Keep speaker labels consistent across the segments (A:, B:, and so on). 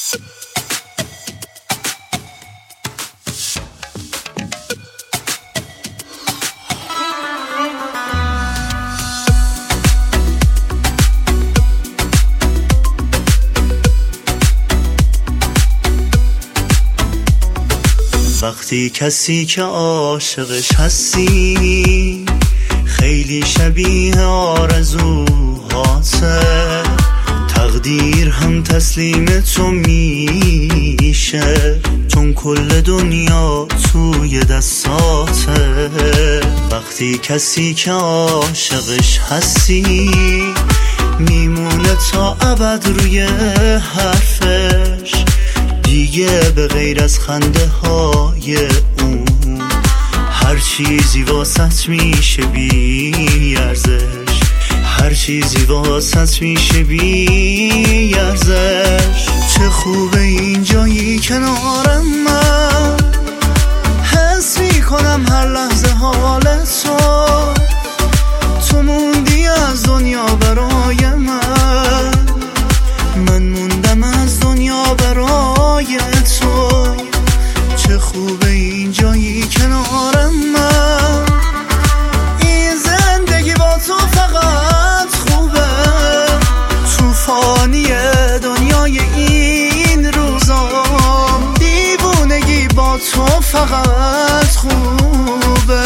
A: وقتی کسی که عاشقش هستی خیلی شبیه آرزوهاته، تقدیر هم تسلیم تو میشه چون کل دنیا توی دستاته. وقتی کسی که عاشقش هستی میمونه تا ابد روی حرفش، دیگه به غیر از خنده های اون هر چیزی واسط میشه بی ارزش، هر چیزی واسط میشه بی ارزش. چه خوبه این جایی کنارم، من حس میکنم هر لحظه حال تو موندی از دنیا برای من موندم از دنیا برای تو. چه خوبه این جایی کنارم، من این زندگی با تو فقط خوبه، توفانی دنیای این روزام دیوونگی با تو فقط خوبه.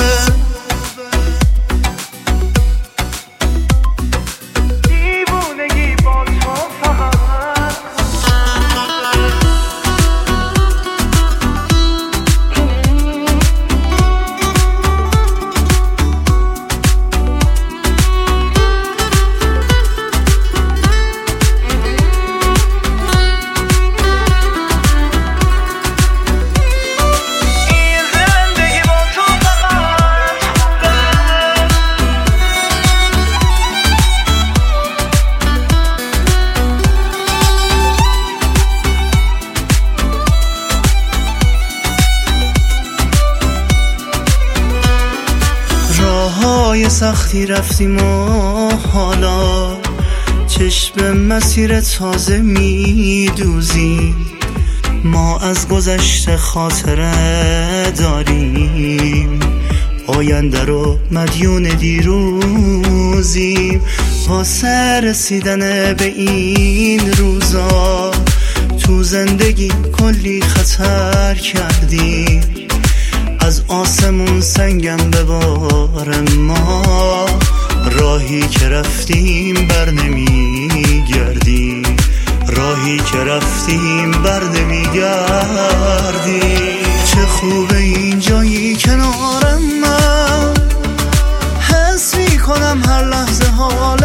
A: راههای سختی رفتیم و حالا چشم به مسیر تازه میدوزیم، ما از گذشته خاطره داریم، آینده رو مدیون دیروزیم. واسه رسیدن به این روزا تو زندگی کلی خطر کردیم، از آسمون سنگم ببار ما، راهی که رفتیم بر نمیگردیم، راهی که رفتیم بر نمیگردیم. چه خوبه این جایی کنارم، من حس میکنم هر لحظه حال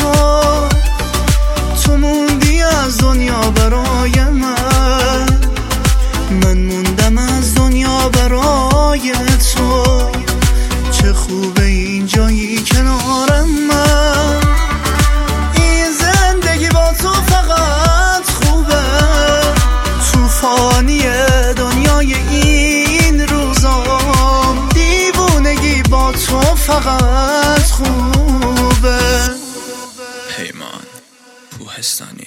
A: تو موندی از دنیا برای من موندم از دنیا برای تو. چه خوبه این جایی کنارم، من این زندگی با تو فقط خوبه، توفانی دنیای این روزام دیوونگی با تو فقط خوبه.
B: پیمان کوهستانی.